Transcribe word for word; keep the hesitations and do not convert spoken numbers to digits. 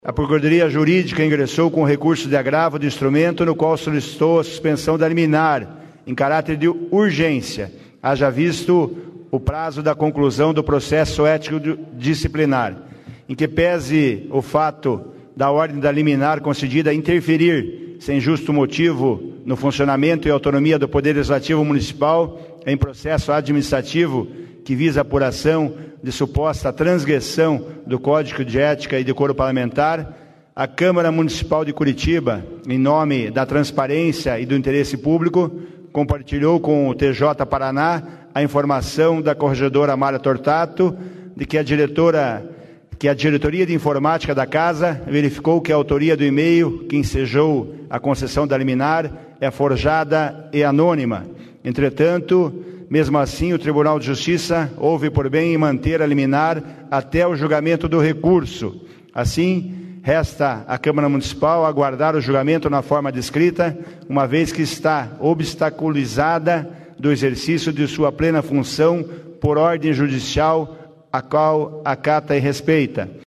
A Procuradoria Jurídica ingressou com recurso de agravo do instrumento no qual solicitou a suspensão da liminar, em caráter de urgência, haja visto o prazo da conclusão do processo ético disciplinar, em que pese o fato da ordem da liminar concedida interferir, sem justo motivo, no funcionamento e autonomia do Poder Legislativo Municipal em processo administrativo que visa apuração de suposta transgressão do Código de Ética e Decoro Parlamentar, a Câmara Municipal de Curitiba, em nome da transparência e do interesse público, compartilhou com o T J Paraná a informação da corregedora Mara Tortato de que a diretora, que a diretoria de informática da Casa verificou que a autoria do e-mail que ensejou a concessão da liminar é forjada e anônima. Entretanto, mesmo assim, o Tribunal de Justiça houve por bem em manter a liminar até o julgamento do recurso. Assim, resta à Câmara Municipal aguardar o julgamento na forma descrita, uma vez que está obstaculizada do exercício de sua plena função por ordem judicial, a qual acata e respeita.